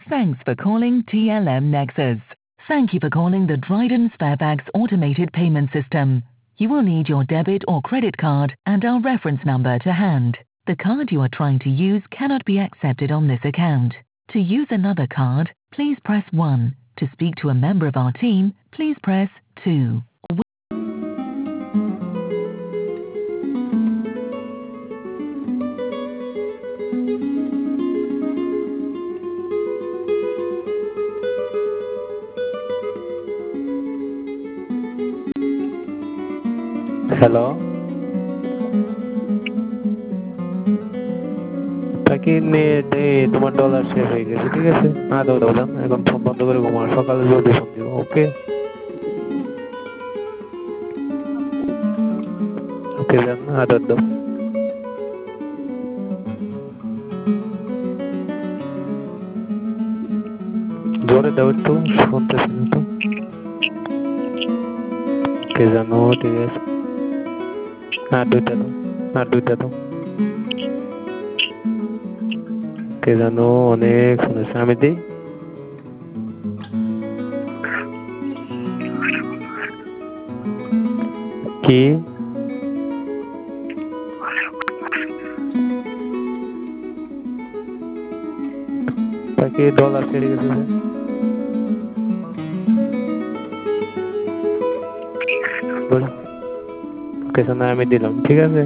Thanks for calling TLM Nexus. Thank you for calling the Dryden Sparebags automated payment system. You will need your debit or credit card and our reference number to hand. The card you are trying to use cannot be accepted on this account. To use another card, please press 1. To speak to a member of our team, please press 2. Hello কি net তোমার dollar শেষ হয়ে গেছে ঠিক আছে দাও দাও দাও এখন ফোন বন্ধ করে ঘুমাও সকালে জলদি ফোন দিও ওকে ওকে জান আদর দাও জোরে দাও একটু শুনতেছি না তো কে জানো ঠিক আছে দুইটা দাও কে জানো অনেক শুনেছে আমি দিই কি তাকে ডলার ছেড়ে গেছে ওকে না আমি দিলাম ঠিক আছে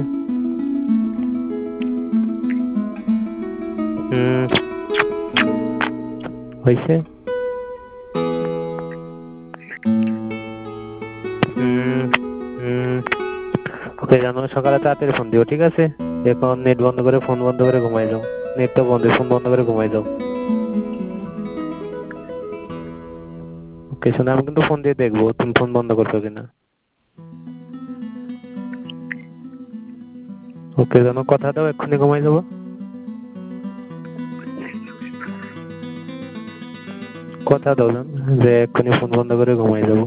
হয়েছে ওকে জানো সকালে তাড়াতাড়ি ফোন দিও ঠিক আছে এখন নেট বন্ধ করে ফোন বন্ধ করে ঘুমাই যাও নেট তো বন্ধ ফোন বন্ধ করে ঘুমাই যাও ওকে শোনো আমি কিন্তু ফোন দিয়ে দেখবো তুমি ফোন বন্ধ করছো কিনা ওকে জানো কথা দাও এক্ষুনি ঘুমাই যাবো কথা দাও জান যে এক্ষুনি ফোন বন্ধ করে ঘুমাই যাবো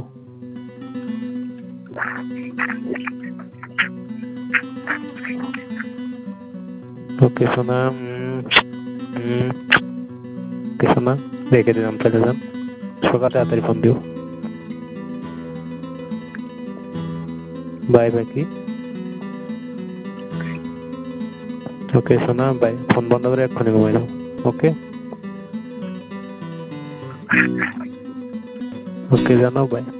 ওকে শোনা ওকে শোনা রেখে দিলাম তাহলে যান সকালে তাড়াতাড়ি ফোন দিও বাই বাই কি ওকে শোনা বাই ফোন বন্ধ করে এক্ষুনি ঘুমাই যাও ওকে ওকে জানাও বাই